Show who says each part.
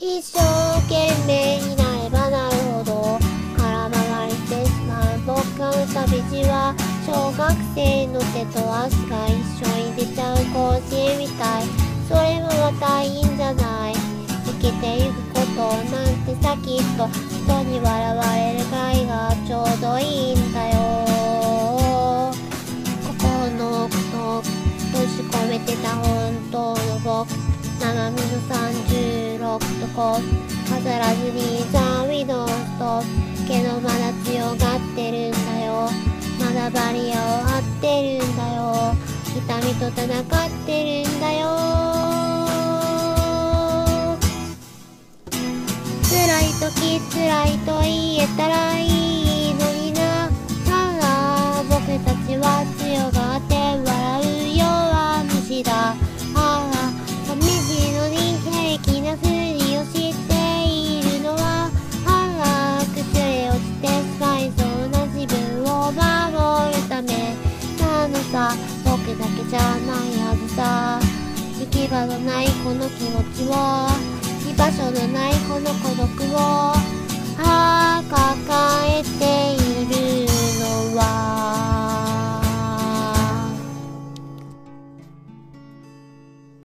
Speaker 1: 一生懸命になればなるほど空回りしてしまう僕の旅路は小学生の手と足が一緒に出ちゃう甲子園みたい。それもまたいいんじゃない。生きてゆくことなんてさきっと人に笑われるぐらいがちょうどいいんだよ。心の奥と閉じ込めてた本当の僕、生身の36とこ飾らずにザ・ウィドンストップけどまだ強がってるんだよ。まだバリアを張ってるんだよ。痛みと戦ってるんだよ。辛い時辛いと言えたらいいのにな。ああ僕たちは強がって笑う弱虫だ。ああ寂しいのに平気なふりをしているのはああ崩れ落ちてしまいそうな自分を守るためなのさ。僕だけじゃないはずさ。行き場のないこの気持ちを、居場所のないこの孤独を抱えて